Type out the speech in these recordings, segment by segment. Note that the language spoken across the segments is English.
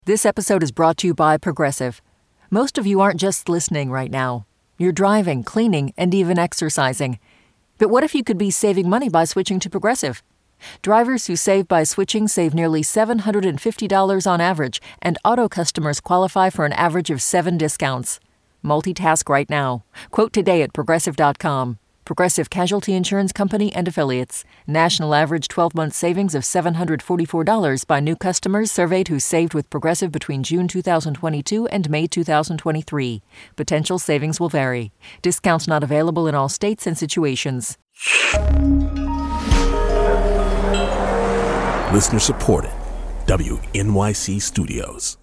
This episode is brought to you by Progressive. Most of you aren't just listening right now. You're driving, cleaning, and even exercising. But what if you could be saving money by switching to Progressive? Drivers who save by switching save nearly $750 on average, and auto customers qualify for an average of 7 discounts. Multitask right now. Quote today at Progressive.com. Progressive Casualty Insurance Company and Affiliates. National average 12-month savings of $744 by new customers surveyed who saved with Progressive between June 2022 and May 2023. Potential savings will vary. Discounts not available in all states and situations. Listener supported. WNYC Studios.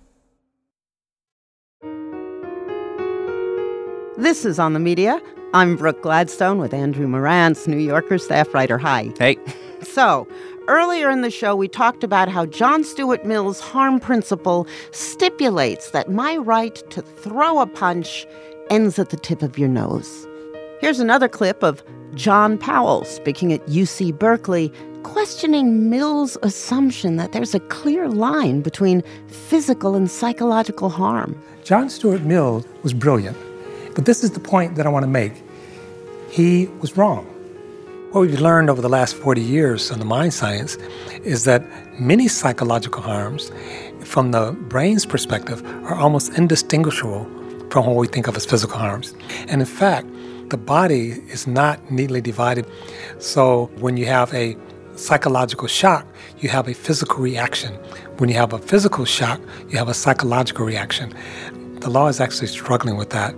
This is On the Media. I'm Brooke Gladstone with Andrew Marantz, New Yorker staff writer. Hi. Hey. So, earlier in the show, we talked about how John Stuart Mill's harm principle stipulates that my right to throw a punch ends at the tip of your nose. Here's another clip of John Powell speaking at UC Berkeley, questioning Mill's assumption that there's a clear line between physical and psychological harm. John Stuart Mill was brilliant. But this is the point that I want to make. He was wrong. What we've learned over the last 40 years in the mind science is that many psychological harms, from the brain's perspective, are almost indistinguishable from what we think of as physical harms. And in fact, the body is not neatly divided. So when you have a psychological shock, you have a physical reaction. When you have a physical shock, you have a psychological reaction. The law is actually struggling with that.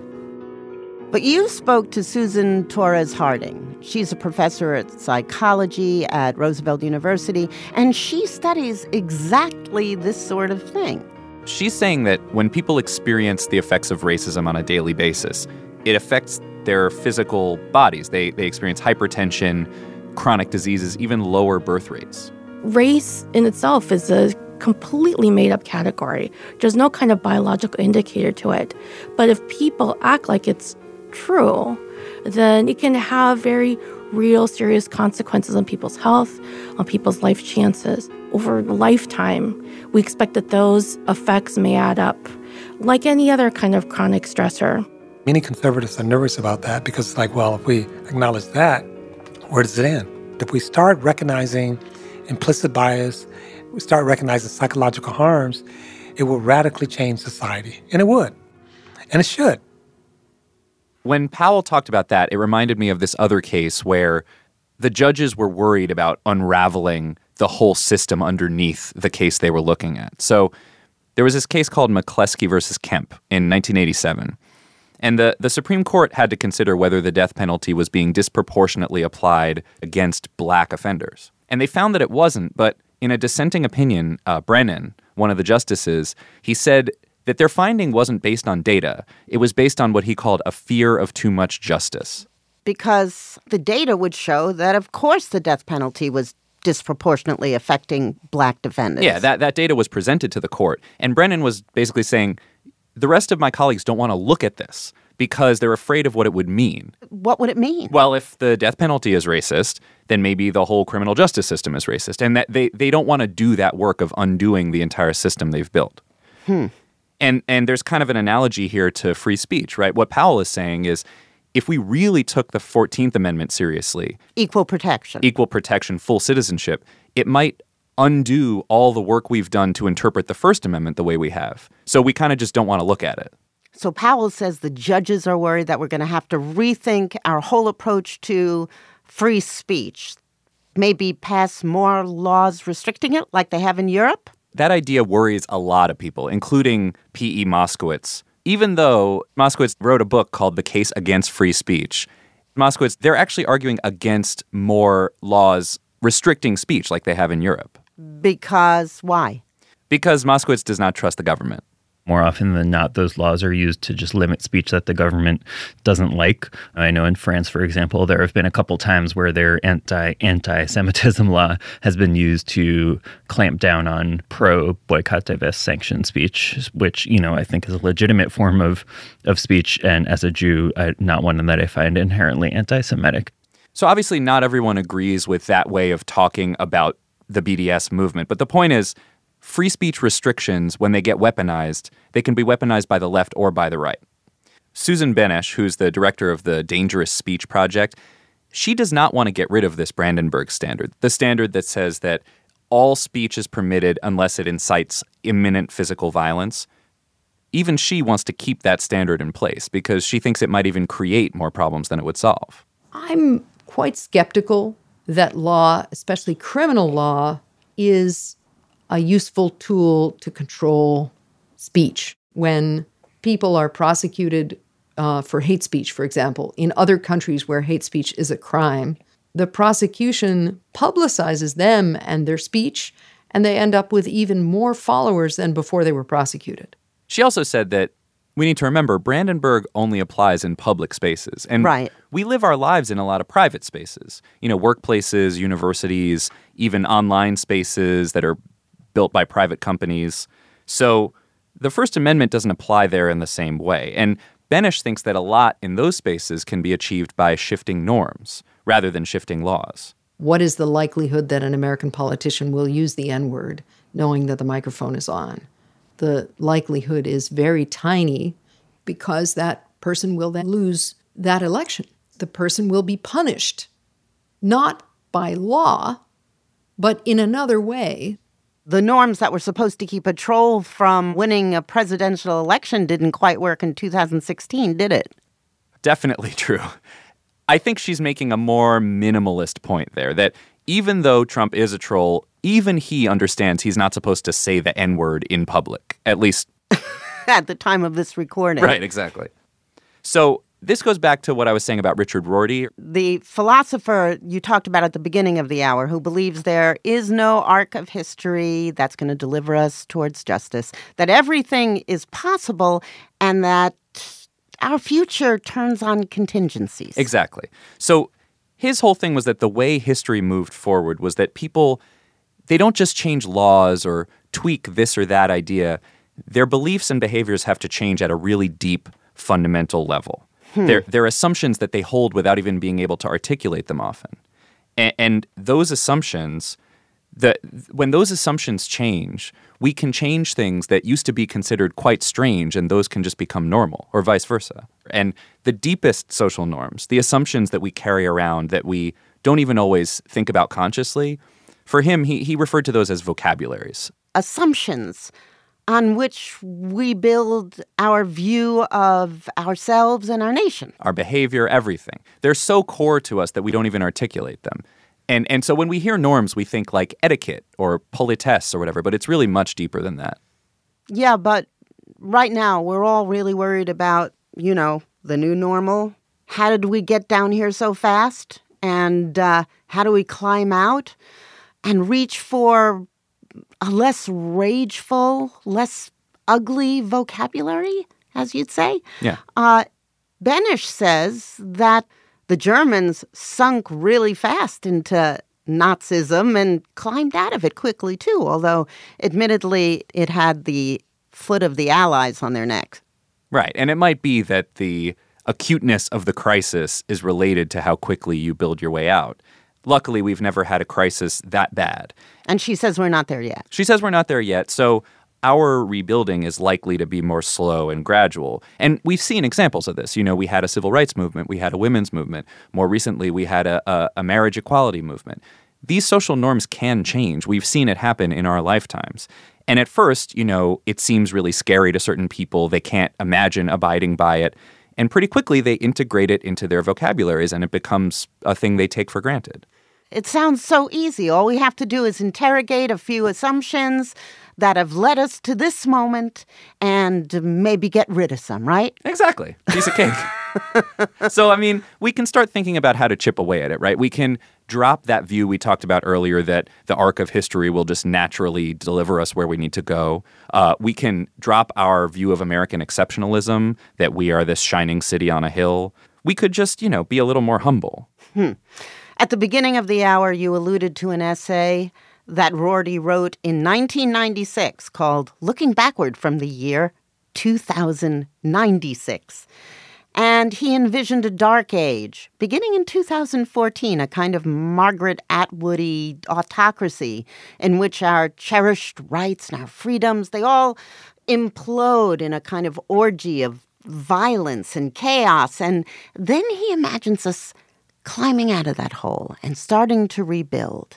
But you spoke to Susan Torres Harding. She's a professor at psychology at Roosevelt University, and she studies exactly this sort of thing. She's saying that when people experience the effects of racism on a daily basis, it affects their physical bodies. They experience hypertension, chronic diseases, even lower birth rates. Race in itself is a completely made-up category. There's no kind of biological indicator to it. But if people act like it's true, then it can have very real, serious consequences on people's health, on people's life chances. Over a lifetime, we expect that those effects may add up, like any other kind of chronic stressor. Many conservatives are nervous about that because it's like, well, if we acknowledge that, where does it end? If we start recognizing implicit bias, we start recognizing psychological harms, it will radically change society. And it would. And it should. When Powell talked about that, it reminded me of this other case where the judges were worried about unraveling the whole system underneath the case they were looking at. So there was this case called McCleskey versus Kemp in 1987. And the Supreme Court had to consider whether the death penalty was being disproportionately applied against black offenders. And they found that it wasn't, but in a dissenting opinion, Brennan, one of the justices, he said that their finding wasn't based on data. It was based on what he called a fear of too much justice. Because the data would show that, of course, the death penalty was disproportionately affecting black defendants. Yeah, that data was presented to the court. And Brennan was basically saying, the rest of my colleagues don't want to look at this because they're afraid of what it would mean. What would it mean? Well, if the death penalty is racist, then maybe the whole criminal justice system is racist. And that they don't want to do that work of undoing the entire system they've built. And there's kind of an analogy here to free speech, right? What Powell is saying is, if we really took the 14th Amendment seriously, equal protection, full citizenship, it might undo all the work we've done to interpret the First Amendment the way we have. So we kind of just don't want to look at it. So Powell says the judges are worried that we're going to have to rethink our whole approach to free speech, maybe pass more laws restricting it like they have in Europe? That idea worries a lot of people, including P.E. Moskowitz. Even though Moskowitz wrote a book called The Case Against Free Speech, Moskowitz, they're actually arguing against more laws restricting speech like they have in Europe. Because why? Because Moskowitz does not trust the government. More often than not, those laws are used to just limit speech that the government doesn't like. I know in France, for example, there have been a couple times where their anti-Semitism law has been used to clamp down on pro-boycott, divest, sanction speech, which, I think is a legitimate form of speech. And as a Jew, not one that I find inherently anti-Semitic. So obviously not everyone agrees with that way of talking about the BDS movement. But the point is, free speech restrictions, when they get weaponized, they can be weaponized by the left or by the right. Susan Benesch, who's the director of the Dangerous Speech Project, she does not want to get rid of this Brandenburg Standard, the standard that says that all speech is permitted unless it incites imminent physical violence. Even she wants to keep that standard in place because she thinks it might even create more problems than it would solve. I'm quite skeptical that law, especially criminal law, is a useful tool to control speech. When people are prosecuted for hate speech, for example, in other countries where hate speech is a crime, the prosecution publicizes them and their speech, and they end up with even more followers than before they were prosecuted. She also said that we need to remember Brandenburg only applies in public spaces. And we live our lives in a lot of private spaces. Workplaces, universities, even online spaces that are built by private companies. So the First Amendment doesn't apply there in the same way. And Benesch thinks that a lot in those spaces can be achieved by shifting norms rather than shifting laws. What is the likelihood that an American politician will use the N-word knowing that the microphone is on? The likelihood is very tiny because that person will then lose that election. The person will be punished, not by law, but in another way. The norms that were supposed to keep a troll from winning a presidential election didn't quite work in 2016, did it? Definitely true. I think she's making a more minimalist point there, that even though Trump is a troll, even he understands he's not supposed to say the N-word in public, at least at the time of this recording. Right, exactly. So this goes back to what I was saying about Richard Rorty. The philosopher you talked about at the beginning of the hour, who believes there is no arc of history that's going to deliver us towards justice, that everything is possible, and that our future turns on contingencies. Exactly. So his whole thing was that the way history moved forward was that people, they don't just change laws or tweak this or that idea. Their beliefs and behaviors have to change at a really deep, fundamental level. They're assumptions that they hold without even being able to articulate them often. And those assumptions, when those assumptions change, we can change things that used to be considered quite strange, and those can just become normal, or vice versa. And the deepest social norms, the assumptions that we carry around that we don't even always think about consciously, for him, he referred to those as vocabularies. Assumptions on which we build our view of ourselves and our nation. Our behavior, everything. They're so core to us that we don't even articulate them. And so when we hear norms, we think like etiquette or politesse or whatever, but it's really much deeper than that. Yeah, but right now we're all really worried about, the new normal. How did we get down here so fast? And how do we climb out and reach for a less rageful, less ugly vocabulary, as you'd say? Yeah. Benesch says that the Germans sunk really fast into Nazism and climbed out of it quickly, too, although admittedly it had the foot of the Allies on their necks. Right. And it might be that the acuteness of the crisis is related to how quickly you build your way out. Luckily, we've never had a crisis that bad. And she says we're not there yet. She says we're not there yet, so our rebuilding is likely to be more slow and gradual. And we've seen examples of this. We had a civil rights movement. We had a women's movement. More recently, we had a marriage equality movement. These social norms can change. We've seen it happen in our lifetimes. And at first, it seems really scary to certain people. They can't imagine abiding by it. And pretty quickly, they integrate it into their vocabularies, and it becomes a thing they take for granted. It sounds so easy. All we have to do is interrogate a few assumptions that have led us to this moment and maybe get rid of some, right? Exactly. Piece of cake. So, we can start thinking about how to chip away at it, right? We can drop that view we talked about earlier that the arc of history will just naturally deliver us where we need to go. We can drop our view of American exceptionalism, that we are this shining city on a hill. We could just, be a little more humble. At the beginning of the hour, you alluded to an essay that Rorty wrote in 1996 called Looking Backward from the Year 2096. And he envisioned a dark age, beginning in 2014, a kind of Margaret Atwoody autocracy in which our cherished rights and our freedoms, they all implode in a kind of orgy of violence and chaos. And then he imagines us climbing out of that hole and starting to rebuild.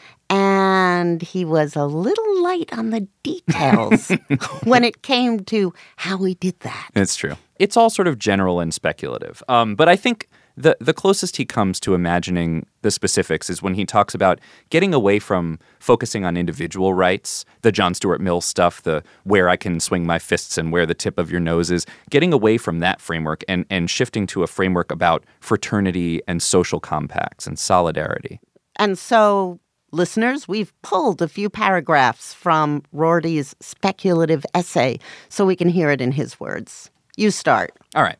And he was a little light on the details when it came to how he did that. It's true. It's all sort of general and speculative. But I think the closest he comes to imagining the specifics is when he talks about getting away from focusing on individual rights, the John Stuart Mill stuff, the where I can swing my fists and where the tip of your nose is, getting away from that framework and shifting to a framework about fraternity and social compacts and solidarity. And so, listeners, we've pulled a few paragraphs from Rorty's speculative essay so we can hear it in his words. You start. All right.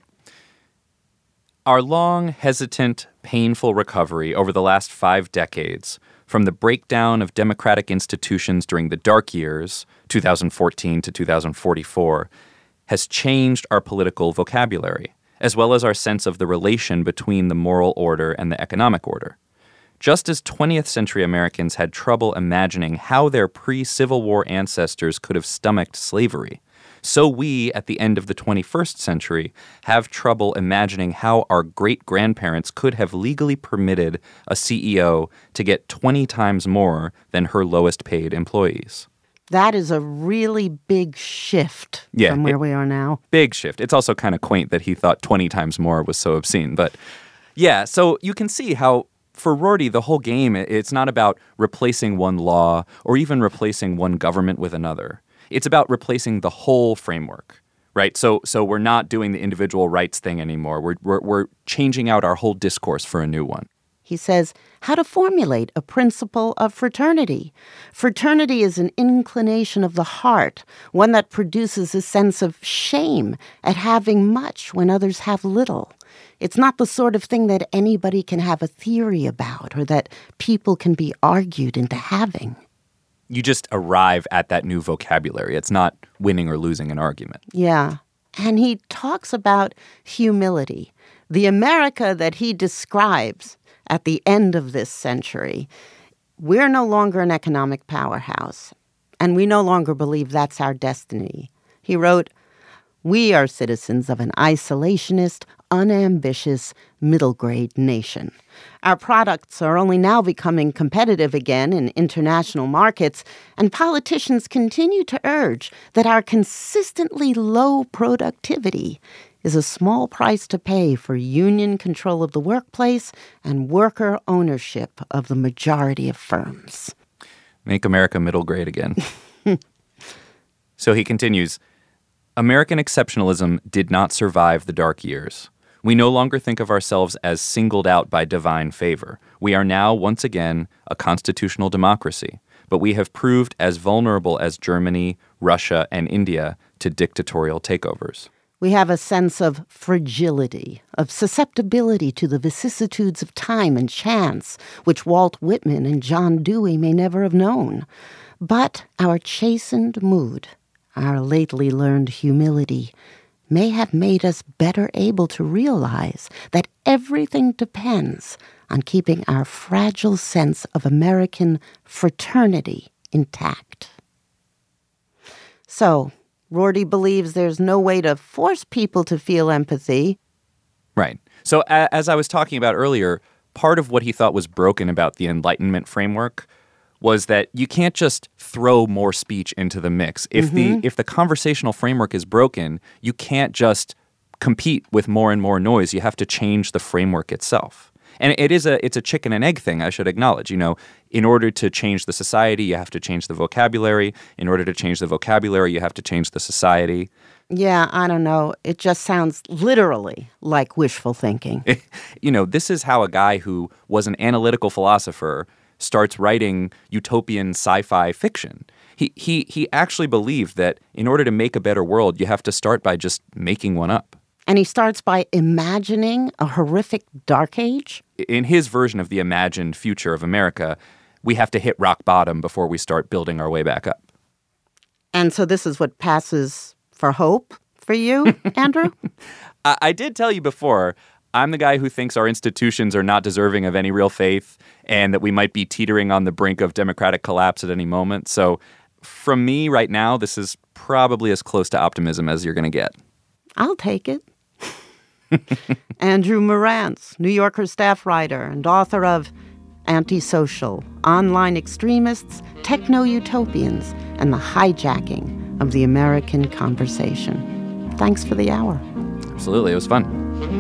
Our long, hesitant, painful recovery over the last 5 decades from the breakdown of democratic institutions during the dark years, 2014 to 2044, has changed our political vocabulary, as well as our sense of the relation between the moral order and the economic order. Just as 20th century Americans had trouble imagining how their pre-Civil War ancestors could have stomached slavery, so we, at the end of the 21st century, have trouble imagining how our great-grandparents could have legally permitted a CEO to get 20 times more than her lowest-paid employees. That is a really big shift from where we are now. Big shift. It's also kind of quaint that he thought 20 times more was so obscene. But yeah, so you can see how for Rorty, the whole game, it's not about replacing one law or even replacing one government with another. It's about replacing the whole framework, right? So we're not doing the individual rights thing anymore. We're changing out our whole discourse for a new one. He says, how to formulate a principle of fraternity. Fraternity is an inclination of the heart, one that produces a sense of shame at having much when others have little. It's not the sort of thing that anybody can have a theory about or that people can be argued into having. You just arrive at that new vocabulary. It's not winning or losing an argument. Yeah. And he talks about humility. The America that he describes at the end of this century, we're no longer an economic powerhouse, and we no longer believe that's our destiny. He wrote, "We are citizens of an isolationist, unambitious, middle-grade nation. Our products are only now becoming competitive again in international markets, and politicians continue to urge that our consistently low productivity is a small price to pay for union control of the workplace and worker ownership of the majority of firms." Make America middle grade again. So he continues, American exceptionalism did not survive the dark years. We no longer think of ourselves as singled out by divine favor. We are now, once again, a constitutional democracy, but we have proved as vulnerable as Germany, Russia, and India to dictatorial takeovers. We have a sense of fragility, of susceptibility to the vicissitudes of time and chance, which Walt Whitman and John Dewey may never have known. But our chastened mood, our lately learned humility, may have made us better able to realize that everything depends on keeping our fragile sense of American fraternity intact. So, Rorty believes there's no way to force people to feel empathy. Right. So as I was talking about earlier, part of what he thought was broken about the Enlightenment framework was that you can't just throw more speech into the mix. If the conversational framework is broken, you can't just compete with more and more noise. You have to change the framework itself. And it's a chicken and egg thing, I should acknowledge. You know, in order to change the society, you have to change the vocabulary. In order to change the vocabulary, you have to change the society. Yeah, I don't know. It just sounds literally like wishful thinking. You know, this is how a guy who was an analytical philosopher starts writing utopian sci-fi fiction. He actually believed that in order to make a better world, you have to start by just making one up. And he starts by imagining a horrific dark age? In his version of the imagined future of America, we have to hit rock bottom before we start building our way back up. And so this is what passes for hope for you, Andrew? I did tell you before, I'm the guy who thinks our institutions are not deserving of any real faith and that we might be teetering on the brink of democratic collapse at any moment. So from me right now, this is probably as close to optimism as you're going to get. I'll take it. Andrew Marantz, New Yorker staff writer and author of Antisocial, Online Extremists, Techno-Utopians, and the Hijacking of the American Conversation. Thanks for the hour. Absolutely. It was fun.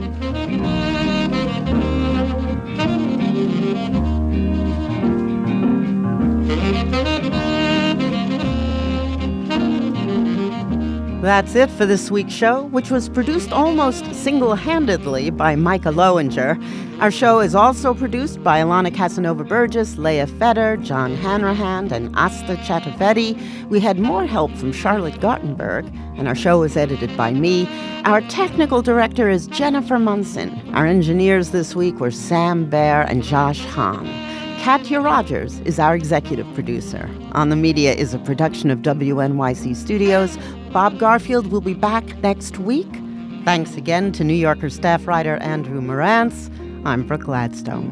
That's it for this week's show, which was produced almost single-handedly by Micah Lowinger. Our show is also produced by Alana Casanova-Burgess, Leah Feder, John Hanrahan, and Asta Chaturvedi. We had more help from Charlotte Gartenberg, and our show was edited by me. Our technical director is Jennifer Munson. Our engineers this week were Sam Baer and Josh Hahn. Katya Rogers is our executive producer. On the Media is a production of WNYC Studios. Bob Garfield will be back next week. Thanks again to New Yorker staff writer Andrew Marantz. I'm Brooke Gladstone.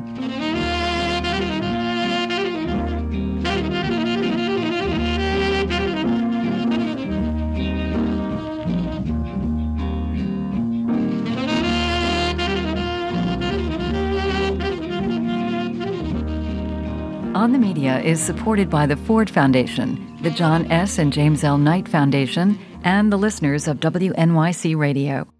On the Media is supported by the Ford Foundation, the John S. and James L. Knight Foundation, and the listeners of WNYC Radio.